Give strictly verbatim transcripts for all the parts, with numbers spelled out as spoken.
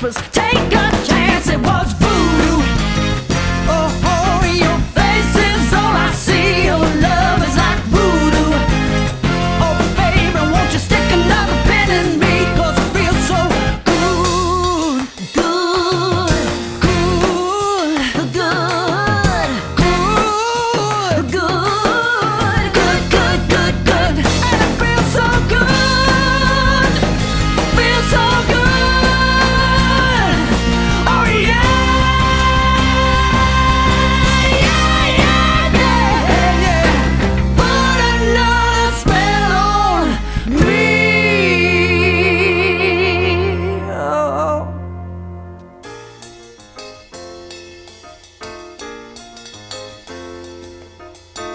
was take a chance. It was voodoo. Oh, oh, your face is all I see. Your love is like voodoo. Oh, baby, won't you stick another pin in me? 'Cause it feels so good, good, good, good, good, good, good, good, good, good. And it feels so good, feels so good. Oh, yeah.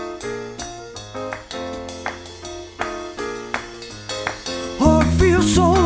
Feels so